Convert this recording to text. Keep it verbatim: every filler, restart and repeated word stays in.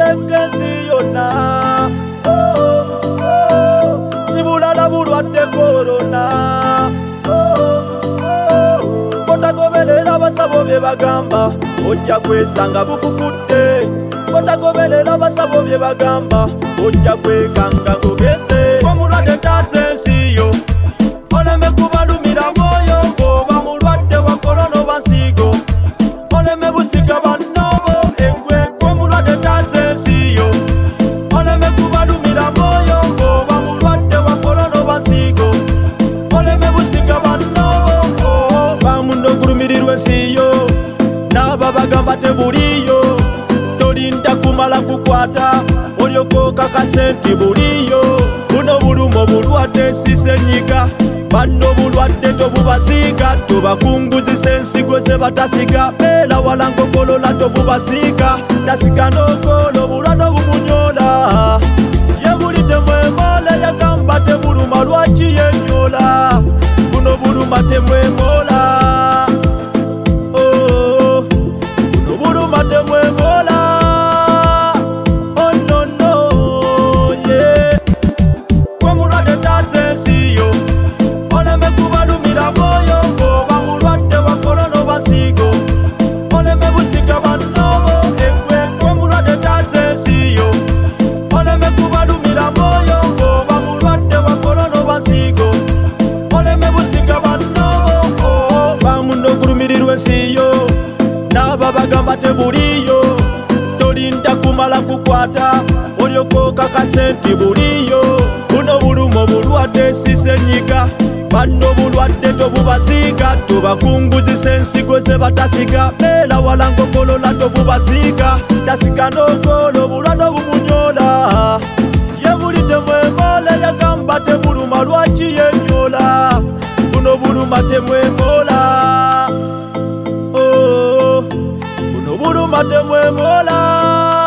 ensi yonna sibulala bulwadde korona kotagoberera abasabo bye bagamba ojja kwesanga bukukutte kotagoberera abasabo bye bagamba ojja kwekanga ngogeze omulwadde taasa ensi yo oleme kubalumira mwoyo ng'oba mulwadde wa korona oba nsigo oleme busiga bannobo engwe omulwadde taasa ensi yo oleme kubalumira mwoyo ng'oba mulwadde wa korona oba nsigo oleme busiga bannobo bamuno ogulumirirwa ensi yo n'aba bagamba tebuliyo tolinda kumala kukwata olyokoka kasenti buliyo buno bulumo bulwadde sisenyiga banno bulwadde tobubasiiga tobakunguzisa ensigo ze batasiga beera wala nkokolola tobubasiiga tasiga n'okolo bulwadde obumunyola yebuli temwemola yagamba tebuluma lwaki yenyola buno buluma temwemola oh, buno buluma temwemola oh no no yeah omulwadde taasa ensi yo oleme kubalumira mwoyo ng'oba mulwadde wa korona oba nsigo oleme busiga bannobo engwe omulwadde taasa ensi yo oleme kubalumira mwoyo ng'oba mulwadde wa korona oba nsigo oleme busiga bannobo bamuno ogulumirirwa ensi yo n'aba bagamba tebuliyo tolinda kumala kukwata olyokoka kasenti buliyo buno bulumo bulwadde sisenyiga banno bulwadde tobubasiiga tobakunguzisa ensigo ze batasiga beera wala nkokolola tobubasiiga tasiga n'okolo bulwadde obumunyola yebuli temwemola yagamba tebuluma lwaki yenyola buno buluma temwemola oh, buno buluma temwemola